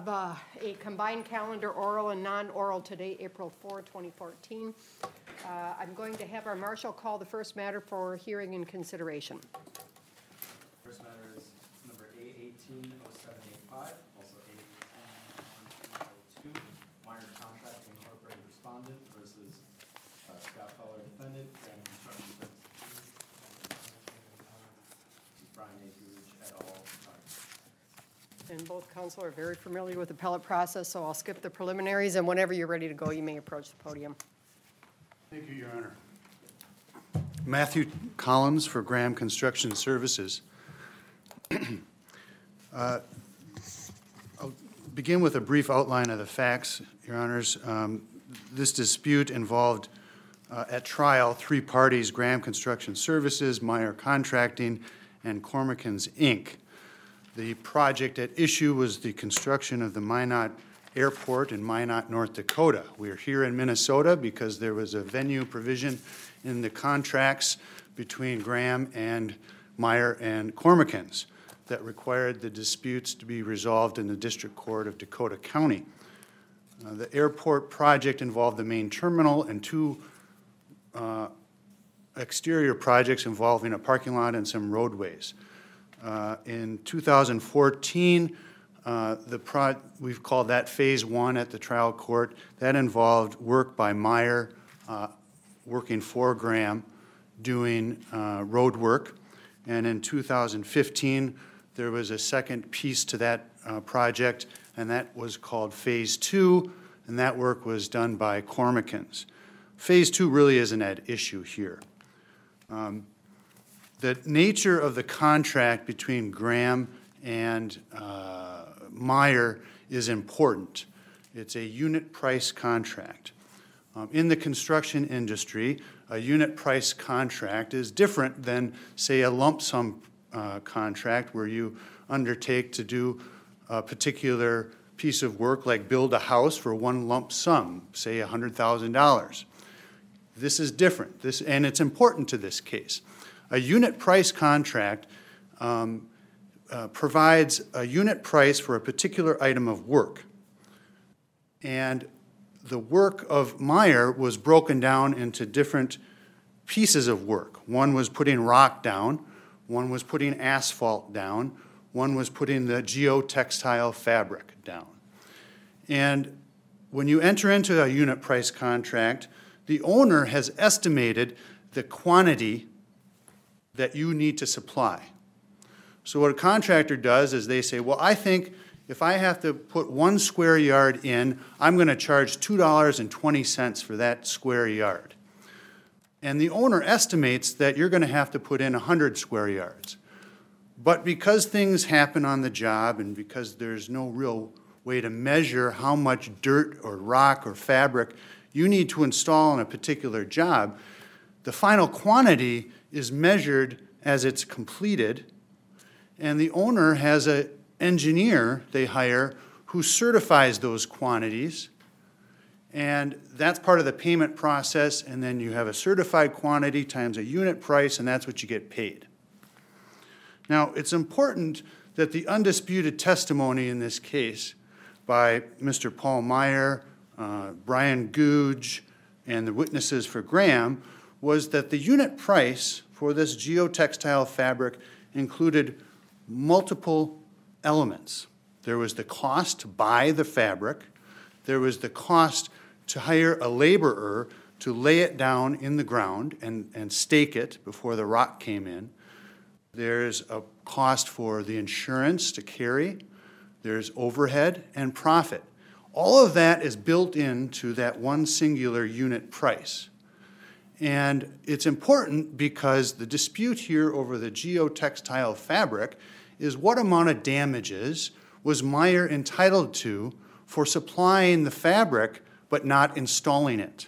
a combined calendar, oral and non-oral, today, April 4, 2014. I'm going to have our marshal call the first matter for hearing and consideration. First matter is number A180785, also A181202, Meyer Contracting Incorporated Respondent versus Scott Feller Defendant, Graham Construction Services. Brian A. Googe et al. And both counsel are very familiar with the appellate process, so I'll skip the preliminaries, and whenever you're ready to go, you may approach the podium. Thank you, Your Honor. Matthew Collins for Graham Construction Services. I'll begin with a brief outline of the facts, Your Honors. This dispute involved, at trial, three parties: Graham Construction Services, Meyer Contracting, and Cormicans, Inc. The project at issue was the construction of the Minot Airport in Minot, North Dakota. We're here in Minnesota because there was a venue provision in the contracts between Graham and Meyer and Cormicans that required the disputes to be resolved in the District Court of Dakota County. The airport project involved the main terminal and two exterior projects involving a parking lot and some roadways. In 2014, we've called that Phase 1 at the trial court. That involved work by Meyer, working for Graham, doing road work. And in 2015, there was a second piece to that project, and that was called Phase 2, and that work was done by Cormicans. Phase 2 really isn't at issue here. The nature of the contract between Graham and Meyer is important. It's a unit price contract. In the construction industry, a unit price contract is different than, say, a lump sum contract where you undertake to do a particular piece of work, like build a house for one lump sum, say $100,000. This is different, and it's important to this case. A unit price contract provides a unit price for a particular item of work. And the work of Meyer was broken down into different pieces of work. One was putting rock down, one was putting asphalt down, one was putting the geotextile fabric down. And when you enter into a unit price contract, the owner has estimated the quantity that you need to supply. So what a contractor does is they say, well, I think if I have to put 1 square yard in, I'm going to charge $2.20 for that square yard. And the owner estimates that you're going to have to put in 100 square yards. But because things happen on the job and because there's no real way to measure how much dirt or rock or fabric you need to install on a particular job, the final quantity is measured as it's completed, and the owner has an engineer they hire who certifies those quantities, and that's part of the payment process, and then you have a certified quantity times a unit price, and that's what you get paid. Now, it's important that the undisputed testimony in this case by Mr. Paul Meyer, Brian Googe, and the witnesses for Graham was that the unit price for this geotextile fabric included multiple elements. There was the cost to buy the fabric. There was the cost to hire a laborer to lay it down in the ground and stake it before the rock came in. There's a cost for the insurance to carry. There's overhead and profit. All of that is built into that one singular unit price. And it's important because the dispute here over the geotextile fabric is what amount of damages was Meyer entitled to for supplying the fabric but not installing it.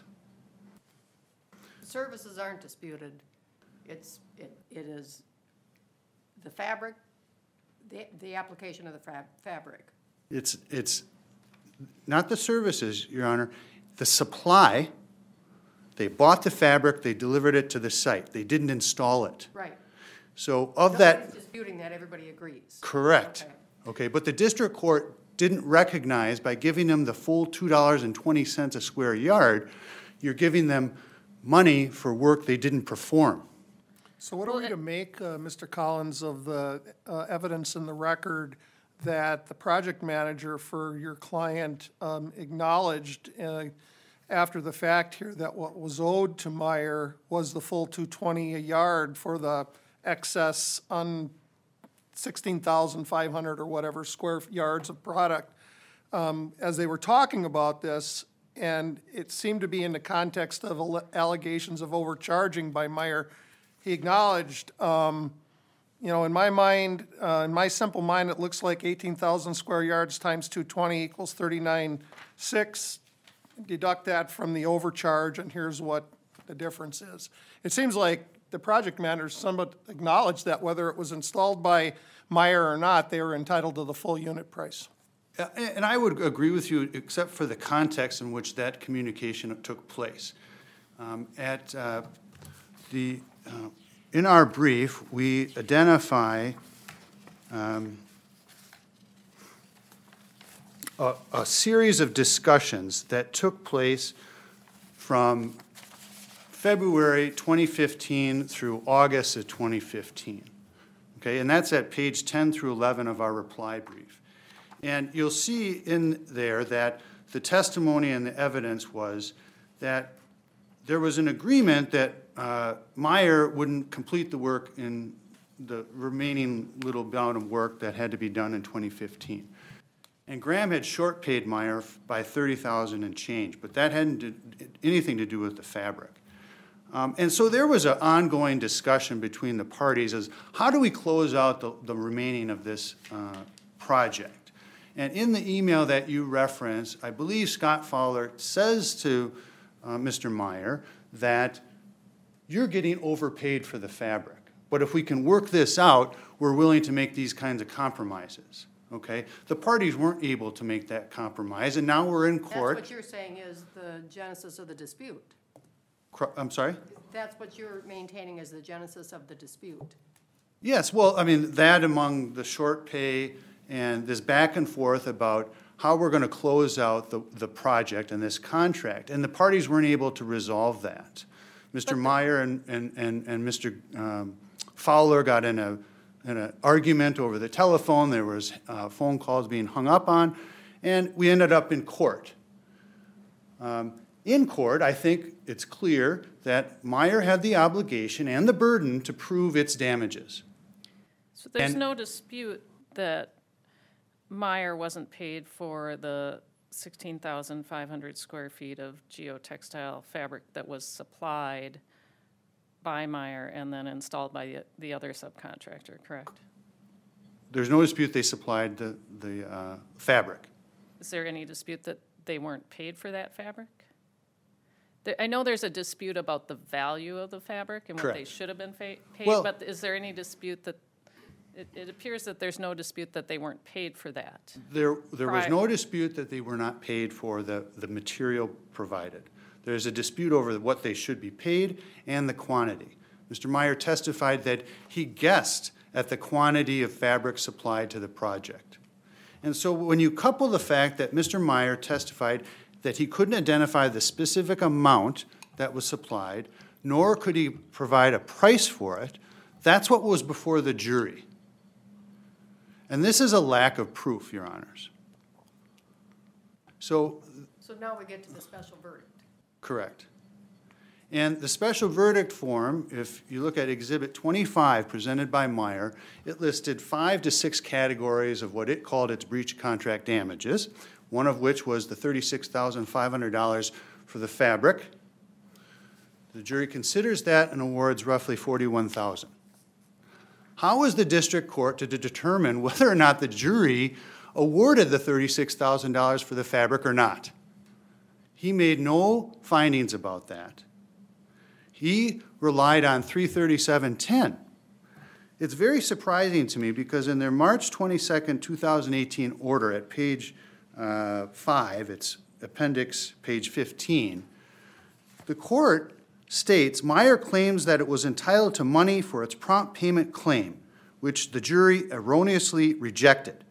Services aren't disputed. It is the fabric, the application of the fabric. It's not the services, Your Honor. The supply. They bought the fabric, they delivered it to the site. They didn't install it. Right. So of Nobody's that... disputing that, everybody agrees. Correct. Okay, but the district court didn't recognize by giving them the full $2.20 a square yard, you're giving them money for work they didn't perform. So what are we to make, Mr. Collins, of the evidence in the record that the project manager for your client acknowledged after the fact here that what was owed to Meyer was the full $220 a yard for the excess on 16,500 or whatever square yards of product? As they were talking about this, and it seemed to be in the context of allegations of overcharging by Meyer, he acknowledged, in my mind, in my simple mind, it looks like 18,000 square yards times 220 equals 39.6. Deduct that from the overcharge, and here's what the difference is. It seems like the project manager somewhat acknowledged that whether it was installed by Meyer or not, they were entitled to the full unit price. And I would agree with you, except for the context in which that communication took place. In our brief, we identify a series of discussions that took place from February 2015 through August of 2015. Okay, and that's at page 10 through 11 of our reply brief. And you'll see in there that the testimony and the evidence was that there was an agreement that Meyer wouldn't complete the work in the remaining little bout of work that had to be done in 2015. And Graham had short paid Meyer by $30,000 and change, but that hadn't anything to do with the fabric. And so there was an ongoing discussion between the parties as how do we close out the remaining of this project. And in the email that you referenced, I believe Scott Fowler says to Mr. Meyer that you're getting overpaid for the fabric. But if we can work this out, we're willing to make these kinds of compromises. Okay? The parties weren't able to make that compromise, and now we're in court. That's what you're saying is the genesis of the dispute. I'm sorry? That's what you're maintaining as the genesis of the dispute. Yes, well, I mean, that among the short pay and this back and forth about how we're going to close out the project and this contract, and the parties weren't able to resolve that. Mr. Meyer and Mr. Fowler got in an argument over the telephone. There was phone calls being hung up on, and we ended up in court. In court, I think it's clear that Meyer had the obligation and the burden to prove its damages. So there's no dispute that Meyer wasn't paid for the 16,500 square feet of geotextile fabric that was supplied by Meyer and then installed by the other subcontractor, correct? There's no dispute they supplied the fabric. Is there any dispute that they weren't paid for that fabric? I know there's a dispute about the value of the fabric and what they should have been paid, Well, but is there any dispute that, it appears that there's no dispute that they weren't paid for that? There was no dispute that they were not paid for the material provided. There's a dispute over what they should be paid and the quantity. Mr. Meyer testified that he guessed at the quantity of fabric supplied to the project. And so when you couple the fact that Mr. Meyer testified that he couldn't identify the specific amount that was supplied, nor could he provide a price for it, that's what was before the jury. And this is a lack of proof, Your Honors. So now we get to the special verdict. Correct. And the special verdict form, if you look at Exhibit 25 presented by Meyer, it listed 5 to 6 categories of what it called its breach of contract damages, one of which was the $36,500 for the fabric. The jury considers that and awards roughly $41,000. How is the district court to determine whether or not the jury awarded the $36,000 for the fabric or not? He made no findings about that. He relied on 337.10. It's very surprising to me because in their March 22nd, 2018 order at page 5, it's appendix page 15, the court states, Meyer claims that it was entitled to money for its prompt payment claim, which the jury erroneously rejected.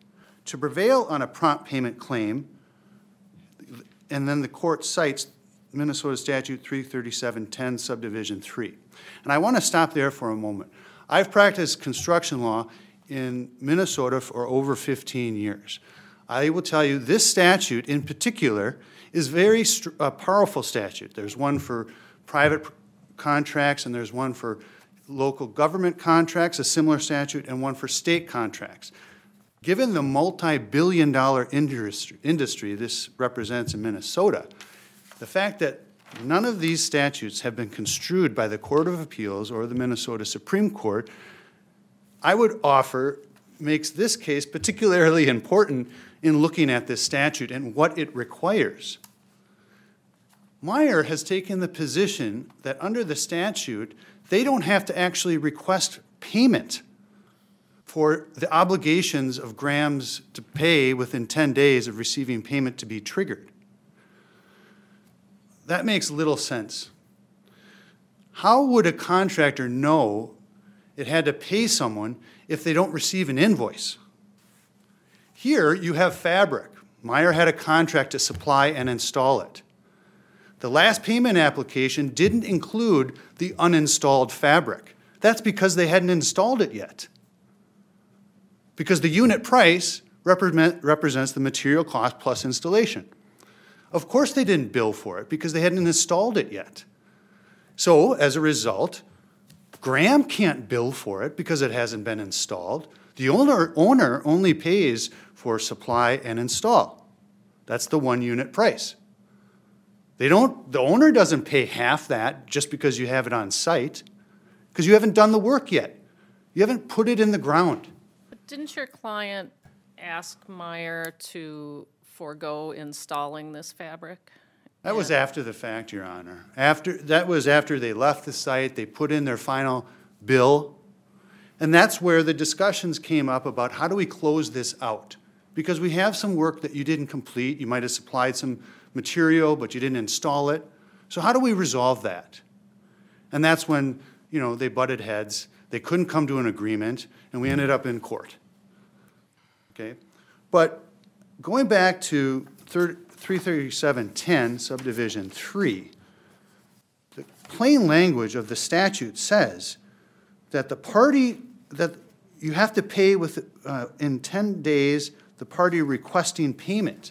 to prevail on a prompt payment claim, and then the court cites Minnesota Statute 33710 subdivision 3. And I want to stop there for a moment. I've practiced construction law in Minnesota for over 15 years. I will tell you this statute in particular is very powerful statute. There's one for private contracts and there's one for local government contracts, a similar statute, and one for state contracts. Given the multi-billion-dollar industry this represents in Minnesota, the fact that none of these statutes have been construed by the Court of Appeals or the Minnesota Supreme Court, I would offer makes this case particularly important in looking at this statute and what it requires. Meyer has taken the position that under the statute, they don't have to actually request payment for the obligations of Graham's to pay within 10 days of receiving payment to be triggered. That makes little sense. How would a contractor know it had to pay someone if they don't receive an invoice? Here you have fabric. Meyer had a contract to supply and install it. The last payment application didn't include the uninstalled fabric. That's because they hadn't installed it yet. Because the unit price represents the material cost plus installation. Of course they didn't bill for it because they hadn't installed it yet. So as a result, Graham can't bill for it because it hasn't been installed. The owner only pays for supply and install. That's the 1 unit price. The owner doesn't pay half that just because you have it on site, because you haven't done the work yet. You haven't put it in the ground. But didn't your client ask Meyer to forego installing this fabric? That was after the fact, Your Honor. That was after they left the site, they put in their final bill, and that's where the discussions came up about how do we close this out? Because we have some work that you didn't complete. You might have supplied some material, but you didn't install it. So how do we resolve that? And that's when, they butted heads. They couldn't come to an agreement, and we ended up in court. Okay? But going back to 33710, subdivision 3, the plain language of the statute says that the party, that you have to pay in 10 days the party requesting payment.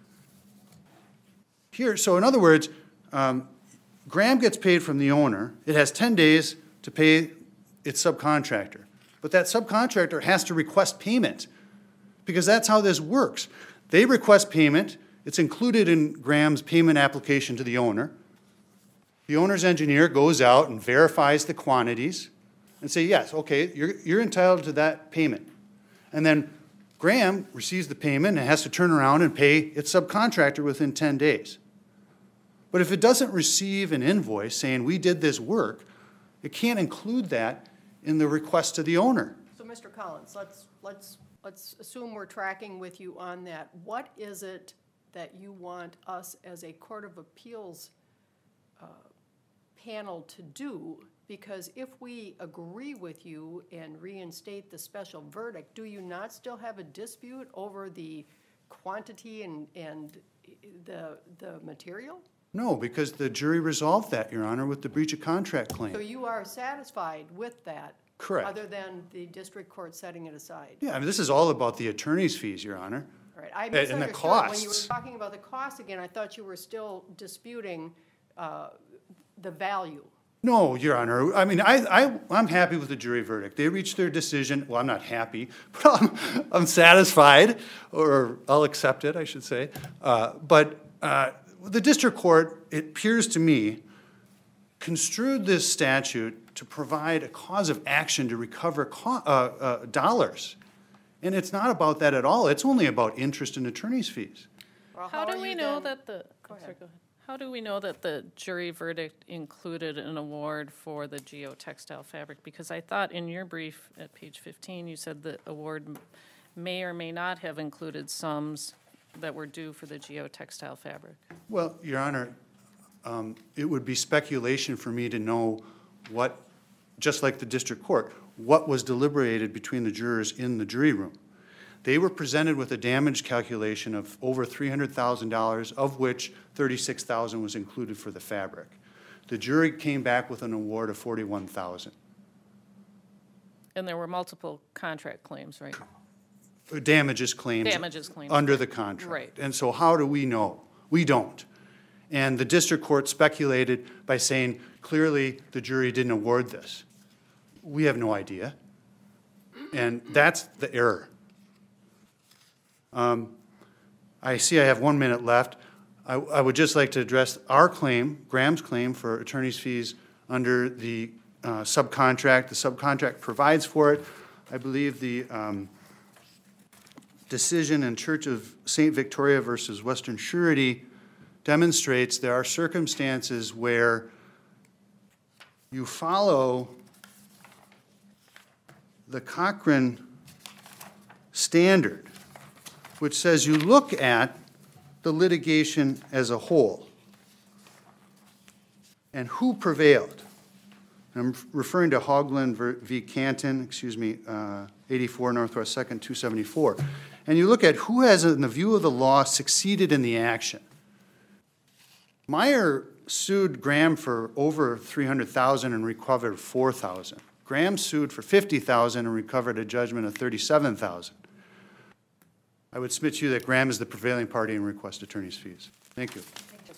Here, so in other words, Graham gets paid from the owner. It has 10 days to pay its subcontractor. But that subcontractor has to request payment because that's how this works. They request payment. It's included in Graham's payment application to the owner. The owner's engineer goes out and verifies the quantities and say, yes, okay, you're entitled to that payment. And then Graham receives the payment and has to turn around and pay its subcontractor within 10 days. But if it doesn't receive an invoice saying we did this work, it can't include that in the request to the owner. So, Mr. Collins, let's assume we're tracking with you on that. What is it that you want us as a Court of Appeals panel to do? Because if we agree with you and reinstate the special verdict, do you not still have a dispute over the quantity and the material? No, because the jury resolved that, Your Honor, with the breach of contract claim. So you are satisfied with that? Correct. Other than the district court setting it aside? Yeah, I mean, this is all about the attorney's fees, Your Honor. All right, I And the misunderstood. costs. When you were talking about the cost again, I thought you were still disputing the value. No, Your Honor. I mean, I'm happy with the jury verdict. They reached their decision. Well, I'm not happy, but I'm satisfied, or I'll accept it, I should say. But the district court, it appears to me, construed this statute to provide a cause of action to recover dollars. And it's not about that at all. It's only about interest and attorney's fees. Well, How do are we you know then- that the, Go ahead. sorry, go ahead. How do we know that the jury verdict included an award for the geotextile fabric? Because I thought in your brief at page 15, you said the award may or may not have included sums that were due for the geotextile fabric. Well, Your Honor, it would be speculation for me to know what, just like the district court, what was deliberated between the jurors in the jury room. They were presented with a damage calculation of over $300,000, of which $36,000 was included for the fabric. The jury came back with an award of $41,000. And there were multiple contract claims, right? Damages claims. Damages claims. Under the contract. Right. And so how do we know? We don't. And the district court speculated by saying, clearly, the jury didn't award this. We have no idea. And that's the error. I see I have 1 minute left. I would just like to address our claim, Graham's claim, for attorney's fees under the subcontract. The subcontract provides for it. I believe the decision in Church of St. Victoria versus Western Surety demonstrates there are circumstances where you follow the Cochran standard, which says you look at the litigation as a whole and who prevailed. I'm referring to Hoagland v. Canton, 84 Northwest 2nd, 274. And you look at who has, in the view of the law, succeeded in the action. Meyer sued Graham for over $300,000 and recovered $4,000. Graham sued for $50,000 and recovered a judgment of $37,000. I would submit to you that Graham is the prevailing party and request attorney's fees. Thank you.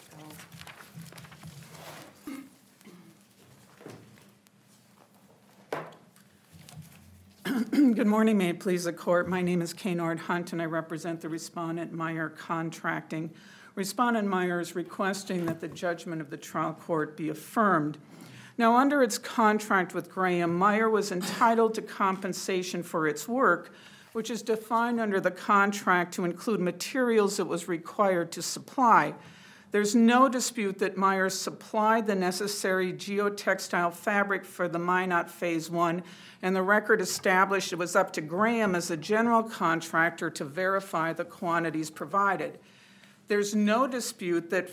Good morning, may it please the court. My name is Kay Nord Hunt, and I represent the respondent, Meyer Contracting. Respondent Meyer is requesting that the judgment of the trial court be affirmed. Now, under its contract with Graham, Meyer was entitled to compensation for its work, which is defined under the contract to include materials it was required to supply. There's no dispute that Meyer supplied the necessary geotextile fabric for the Minot Phase 1, and the record established it was up to Graham as a general contractor to verify the quantities provided. There's no dispute that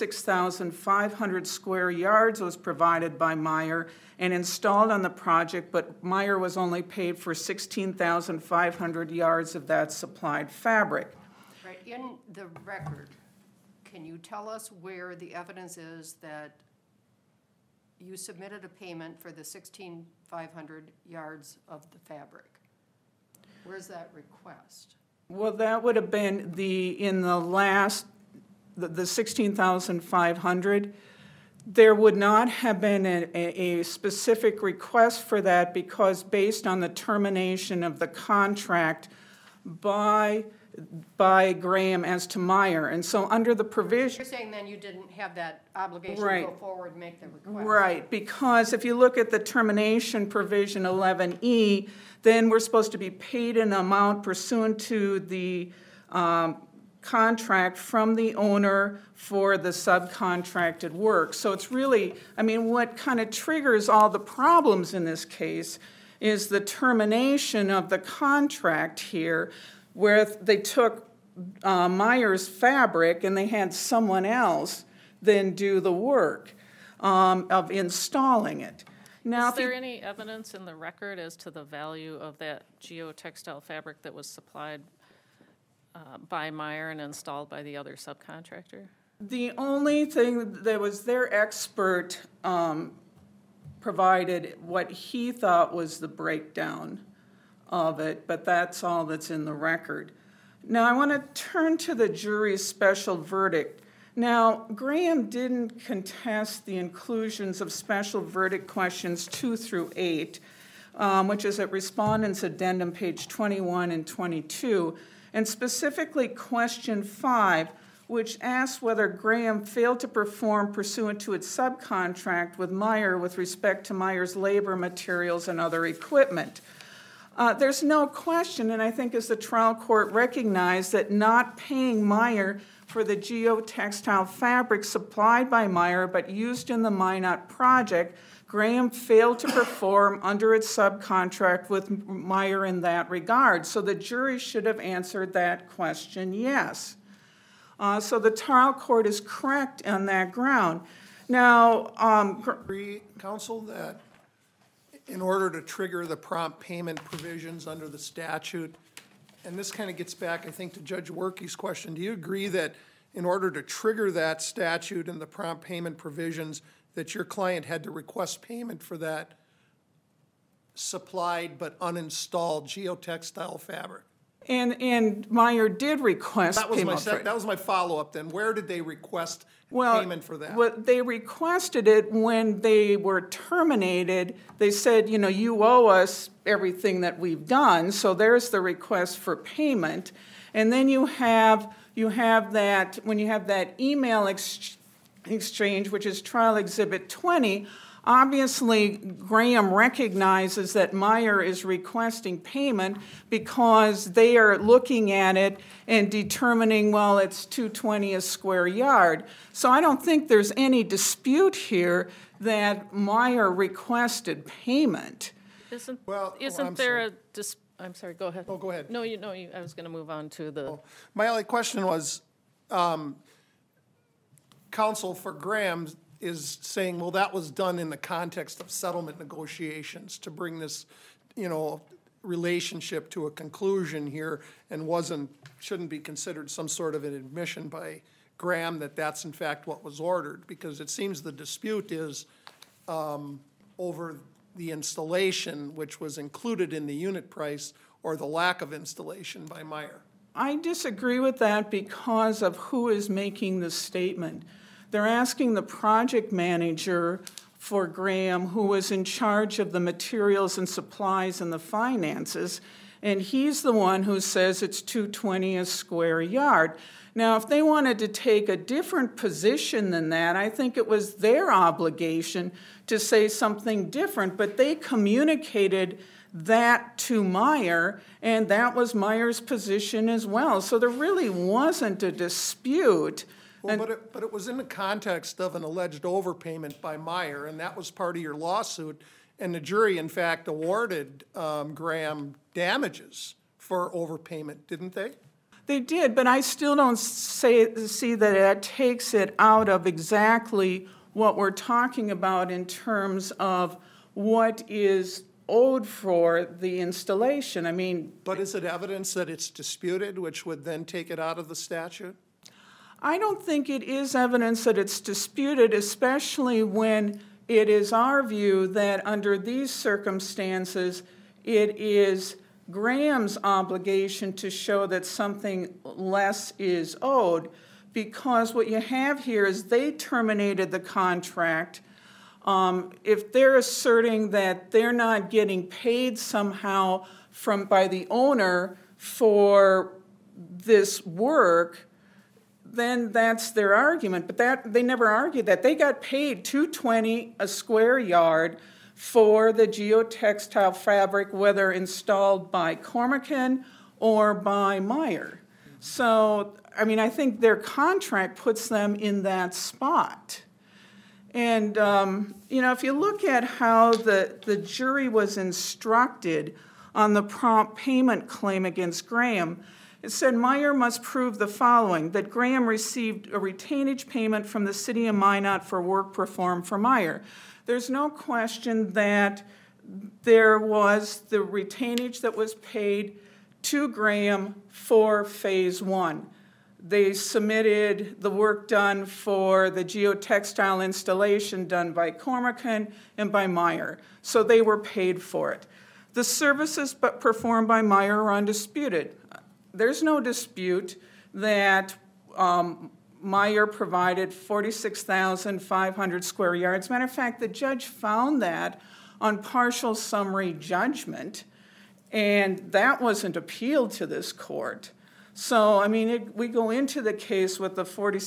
46,500 square yards was provided by Meyer and installed on the project, but Meyer was only paid for 16,500 yards of that supplied fabric. Right, in the record, can you tell us where the evidence is that you submitted a payment for the 16,500 yards of the fabric? Where's that request? Well, that would have been in the last, the 16,500. There would not have been a specific request for that because based on the termination of the contract by Graham as to Meyer. And so under the provision... You're saying then you didn't have that obligation Right. to go forward and make the request? Right, because if you look at the termination provision 11E, then we're supposed to be paid an amount pursuant to the contract from the owner for the subcontracted work. So it's really, I mean, what kind of triggers all the problems in this case is the termination of the contract here, where they took Meyer's fabric and they had someone else then do the work of installing it. Now, Is there any evidence in the record as to the value of that geotextile fabric that was supplied by Meyer and installed by the other subcontractor? The only thing that was their expert provided what he thought was the breakdown of it, but that's all that's in the record. Now, I want to turn to the jury's special verdict. Now, Graham didn't contest the inclusions of special verdict questions 2 through 8, which is at Respondent's Addendum, page 21 and 22, and specifically question 5, which asks whether Graham failed to perform pursuant to its subcontract with Meyer with respect to Meyer's labor, materials, and other equipment. There's no question, and I think as the trial court recognized, that not paying Meyer for the geotextile fabric supplied by Meyer but used in the Minot project, Graham failed to perform under its subcontract with Meyer in that regard. So the jury should have answered that question yes. So the trial court is correct on that ground. Now, Agree, counsel, that in order to trigger the prompt payment provisions under the statute, and this kind of gets back, I think, to Judge Werke's question. Do you agree that in order to trigger that statute and the prompt payment provisions, that your client had to request payment for that supplied but uninstalled geotextile fabric? And Meyer did request That was payment for it. that was my follow-up then. Where did they request Well, payment for that? They requested it when they were terminated. They said, you know, you owe us everything that we've done, so there's the request for payment. And then you have that, when you have that email exchange, which is Trial Exhibit 20, obviously Graham recognizes that Meyer is requesting payment because they are looking at it and determining, well, it's $2.20 a square yard. So I don't think there's any dispute here that Meyer requested payment. Isn't I'm there I'm sorry, go ahead. Oh, go ahead. No, I was going to move on to the, My only question was, counsel for Graham is saying, well, that was done in the context of settlement negotiations to bring this, relationship to a conclusion here, and shouldn't be considered some sort of an admission by Graham that that's in fact what was ordered, because it seems the dispute is over the installation, which was included in the unit price, or the lack of installation by Meyer. I disagree with that because of who is making the statement. They're asking the project manager for Graham, who was in charge of the materials and supplies and the finances, and he's the one who says it's $2.20 a square yard. Now, if they wanted to take a different position than that, I think it was their obligation to say something different, but they communicated that to Meyer, and that was Meyer's position as well. So there really wasn't a dispute. Well, but it was in the context of an alleged overpayment by Meyer, and that was part of your lawsuit, and the jury, in fact, awarded Graham damages for overpayment, didn't they? They did, but I still don't see that it takes it out of exactly what we're talking about in terms of what is owed for the installation. I mean... But is it evidence that it's disputed, which would then take it out of the statute? I don't think it is evidence that it's disputed, especially when it is our view that under these circumstances, it is Graham's obligation to show that something less is owed, because what you have here is they terminated the contract. If they're asserting that they're not getting paid somehow by the owner for this work, then that's their argument. But they never argued that. They got paid $2.20 a square yard for the geotextile fabric, whether installed by Cormican or by Meyer. So, I mean, I think their contract puts them in that spot. And, if you look at how the jury was instructed on the prompt payment claim against Graham, it said Meyer must prove the following: that Graham received a retainage payment from the city of Minot for work performed for Meyer. There's no question that there was the retainage that was paid to Graham for phase one. They submitted the work done for the geotextile installation done by Cormican and by Meyer, so they were paid for it. The services performed by Meyer are undisputed. There's no dispute that Meyer provided 46,500 square yards. Matter of fact, the judge found that on partial summary judgment, and that wasn't appealed to this court. So, I mean, we go into the case with the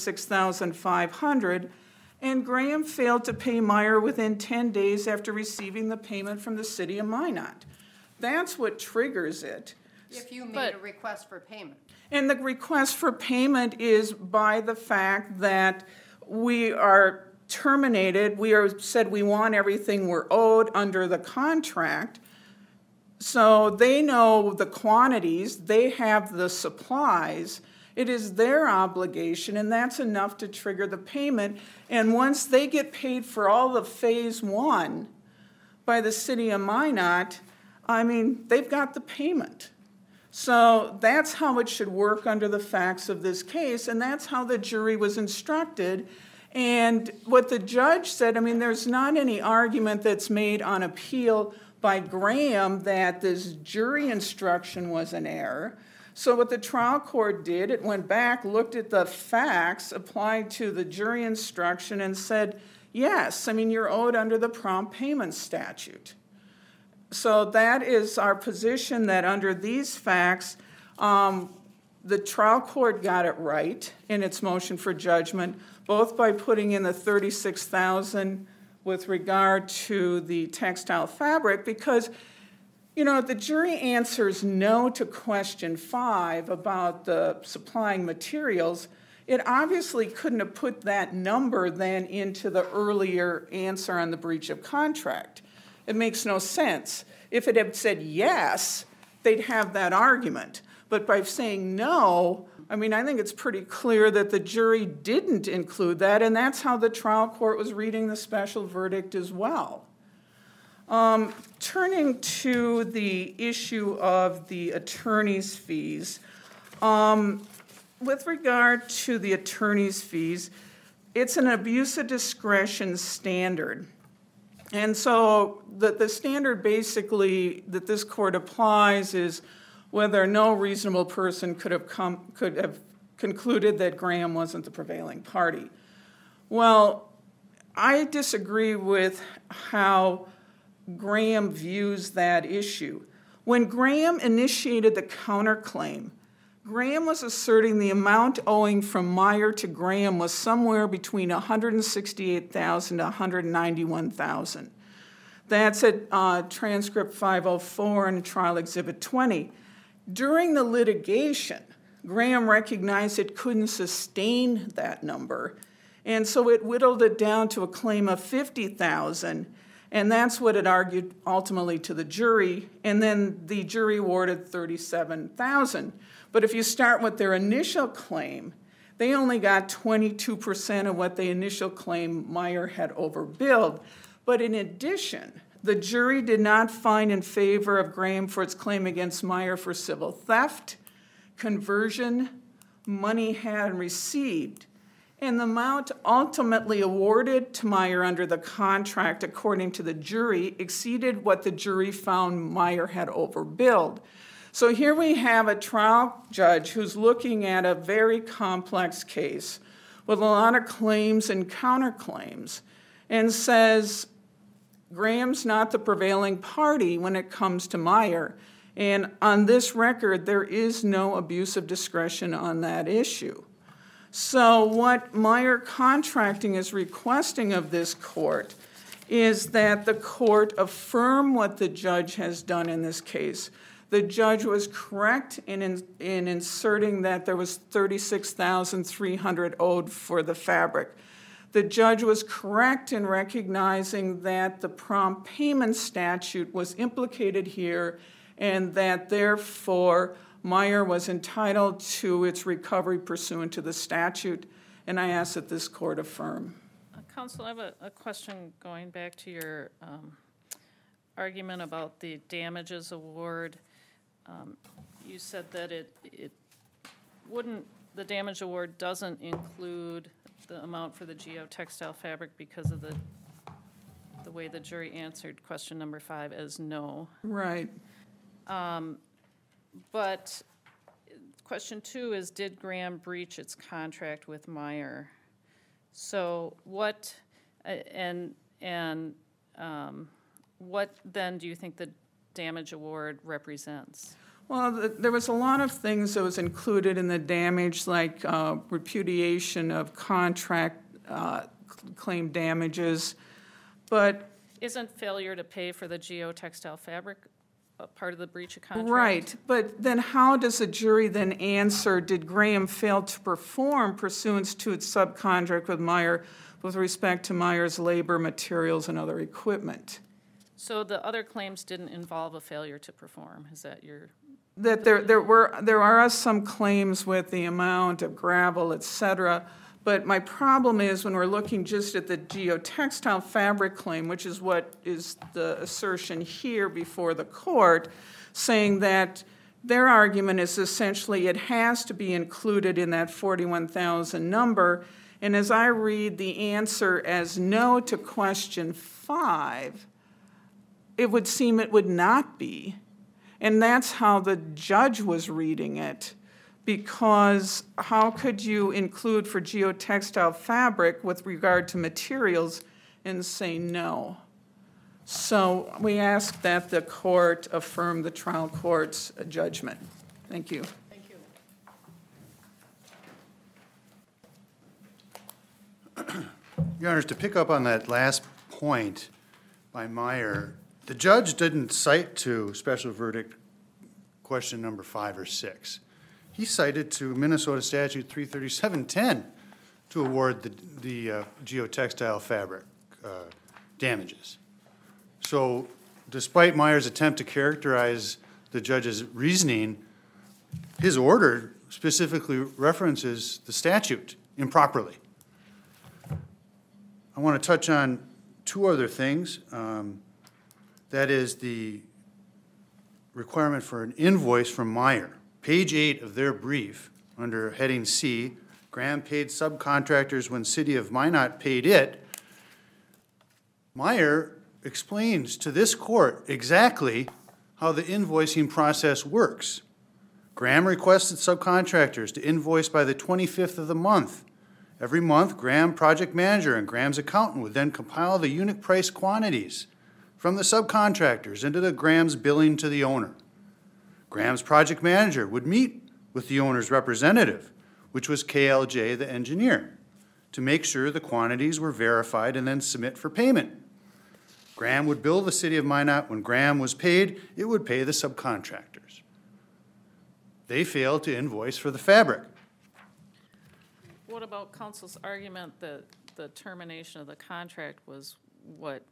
46,500, and Graham failed to pay Meyer within 10 days after receiving the payment from the city of Minot. That's what triggers it. If you made a request for payment. And the request for payment is by the fact that we are terminated. Said we want everything we're owed under the contract. So they know the quantities, they have the supplies. It is their obligation, and that's enough to trigger the payment. And once they get paid for all of phase one by the city of Minot, I mean, they've got the payment. So that's how it should work under the facts of this case, and that's how the jury was instructed. And what the judge said, I mean, there's not any argument that's made on appeal by Graham that this jury instruction was an error. So what the trial court did, it went back, looked at the facts, applied to the jury instruction, and said, yes, I mean, you're owed under the prompt payment statute. So that is our position, that under these facts, the trial court got it right in its motion for judgment, both by putting in the $36,000 with regard to the textile fabric, because, you know, the jury answers no to question 5 about the supplying materials. It obviously couldn't have put that number then into the earlier answer on the breach of contract. It makes no sense. If it had said yes, they'd have that argument. But by saying no, I mean, I think it's pretty clear that the jury didn't include that, and that's how the trial court was reading the special verdict as well. Turning to the issue of the attorney's fees, with regard to the attorney's fees, it's an abuse of discretion standard. And so the standard basically that this court applies is whether no reasonable person could have concluded that Graham wasn't the prevailing party. Well, I disagree with how Graham views that issue. When Graham initiated the counterclaim, Graham was asserting the amount owing from Meyer to Graham was somewhere between $168,000 to $191,000. That's at transcript 504 and trial exhibit 20. During the litigation, Graham recognized it couldn't sustain that number, and so it whittled it down to a claim of $50,000, and that's what it argued ultimately to the jury, and then the jury awarded $37,000. But if you start with their initial claim, they only got 22% of what the initial claim Meyer had overbilled. But in addition, the jury did not find in favor of Graham for its claim against Meyer for civil theft, conversion, money had and received, and the amount ultimately awarded to Meyer under the contract, according to the jury, exceeded what the jury found Meyer had overbilled. So here we have a trial judge who's looking at a very complex case with a lot of claims and counterclaims and says Graham's not the prevailing party when it comes to Meyer. And on this record, there is no abuse of discretion on that issue. So what Meyer Contracting is requesting of this court is that the court affirm what the judge has done in this case. The judge was correct in inserting that there was $36,300 owed for the fabric. The judge was correct in recognizing that the prompt payment statute was implicated here and that therefore Meyer was entitled to its recovery pursuant to the statute, and I ask that this court affirm. Counsel, I have a question going back to your argument about the damages award. You said that it wouldn't, the damage award doesn't include the amount for the geotextile fabric because of the way the jury answered question number 5 as no. Right. But question 2 is, did Graham breach its contract with Meyer? So what, what then do you think the damage award represents? Well, there was a lot of things that was included in the damage, like repudiation of contract claim damages, but... Isn't failure to pay for the geotextile fabric a part of the breach of contract? Right, but then how does a jury then answer, did Graham fail to perform pursuant to its subcontract with Meyer with respect to Meyer's labor, materials, and other equipment? So the other claims didn't involve a failure to perform, is that your... That there are some claims with the amount of gravel, et cetera, but my problem is when we're looking just at the geotextile fabric claim, which is what is the assertion here before the court, saying that Their argument is essentially it has to be included in that 41,000 number. And as I read the answer as no to question 5, it would seem it would not be. And that's how the judge was reading it, because how could you include for geotextile fabric with regard to materials and say no? So we ask that the court affirm the trial court's judgment. Thank you. Thank you. Your Honors, to pick up on that last point by Meyer, the judge didn't cite to special verdict question number 5 or 6. He cited to Minnesota Statute 33710 to award the geotextile fabric damages. So despite Meyer's attempt to characterize the judge's reasoning, his order specifically references the statute improperly. I want to touch on 2 other things. That is the requirement for an invoice from Meyer. Page 8 of their brief, under heading C, Graham paid subcontractors when City of Minot paid it. Meyer explains to this court exactly how the invoicing process works. Graham requested subcontractors to invoice by the 25th of the month. Every month, Graham project manager and Graham's accountant would then compile the unit price quantities from the subcontractors into the Graham's billing to the owner. Graham's project manager would meet with the owner's representative, which was KLJ, the engineer, to make sure the quantities were verified and then submit for payment. Graham would bill the City of Minot. When Graham was paid, it would pay the subcontractors. They failed to invoice for the fabric. What about counsel's argument that the termination of the contract was what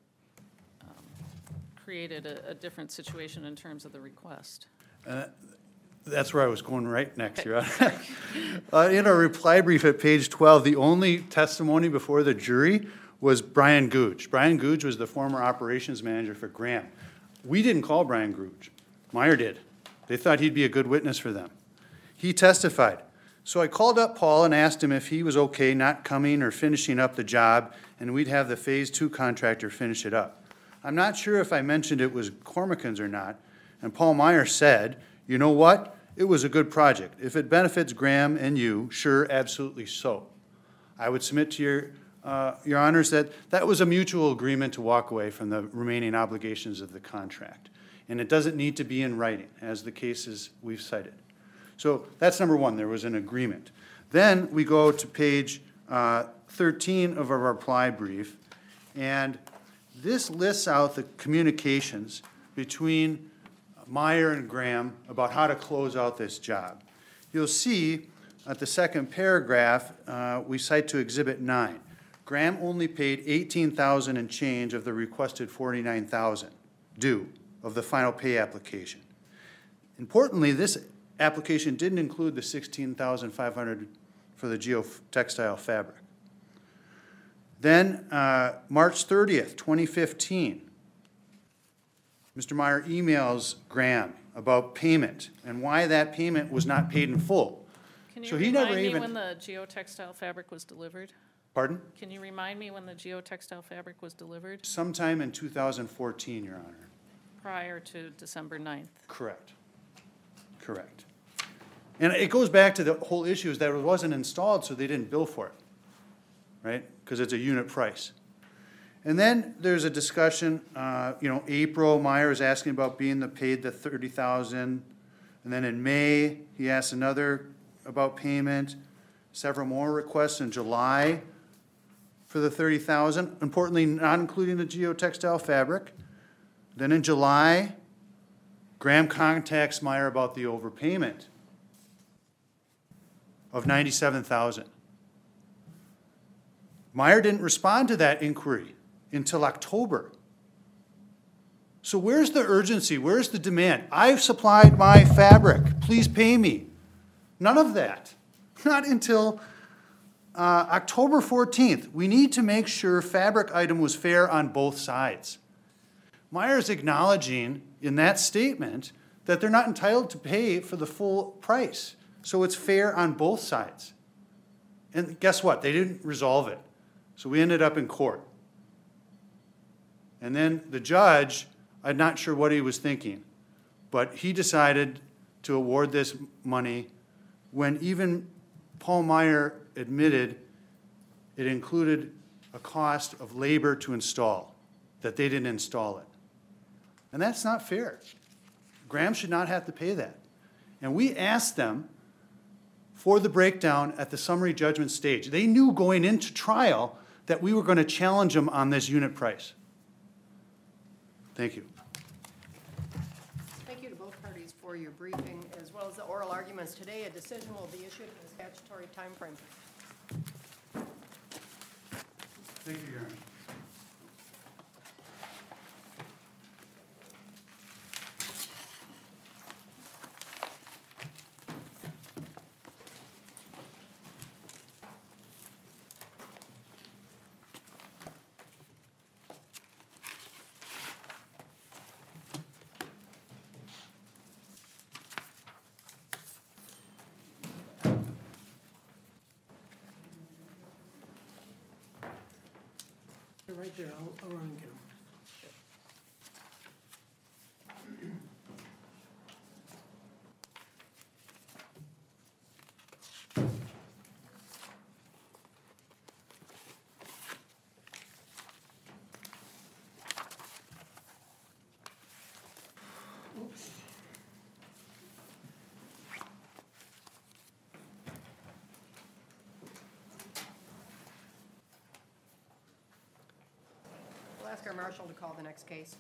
created a different situation in terms of the request? That's where I was going right next, Your Honor. In our reply brief at page 12, the only testimony before the jury was Brian Googe. Brian Googe was the former operations manager for Graham. We didn't call Brian Googe. Meyer did. They thought he'd be a good witness for them. He testified. So I called up Paul and asked him if he was okay not coming or finishing up the job, and we'd have the Phase 2 contractor finish it up. I'm not sure if I mentioned it was Cormican's or not, and Paul Meyer said, you know what? It was a good project. If it benefits Graham and you, sure, absolutely so. I would submit to your honors that that was a mutual agreement to walk away from the remaining obligations of the contract. And it doesn't need to be in writing, as the cases we've cited. So that's number one, there was an agreement. Then we go to page 13 of our reply brief, and this lists out the communications between Meyer and Graham about how to close out this job. You'll see at the second paragraph, we cite to Exhibit 9. Graham only paid $18,000 and change of the requested $49,000 due of the final pay application. Importantly, this application didn't include the $16,500 for the geotextile fabric. Then, March 30th, 2015, Mr. Meyer emails Graham about payment and why that payment was not paid in full. Can you So he never remind me even- when the geotextile fabric was delivered? Pardon? Can you remind me when the geotextile fabric was delivered? Sometime in 2014, Your Honor. Prior to December 9th? Correct. Correct. And it goes back to the whole issue is that it wasn't installed, so they didn't bill for it, right? Because it's a unit price. And then there's a discussion, April, Meyer is asking about being paid the $30,000. And then in May, he asks another about payment. Several more requests in July for the $30,000. Importantly, not including the geotextile fabric. Then in July, Graham contacts Meyer about the overpayment of $97,000. Meyer didn't respond to that inquiry until October. So where's the urgency? Where's the demand? I've supplied my fabric. Please pay me. None of that. Not until October 14th. We need to make sure fabric item was fair on both sides. Meyer's acknowledging in that statement that they're not entitled to pay for the full price. So it's fair on both sides. And guess what? They didn't resolve it. So we ended up in court. And then the judge, I'm not sure what he was thinking, but he decided to award this money when even Paul Meyer admitted it included a cost of labor to install, that they didn't install it. And that's not fair. Graham should not have to pay that. And we asked them for the breakdown at the summary judgment stage. They knew going into trial that we were going to challenge them on this unit price. Thank you. Thank you to both parties for your briefing, as well as the oral arguments today. A decision will be issued in a statutory timeframe. Thank you, Your Honor. They're right there, I'll run and get them. We'll ask our marshal to call the next case.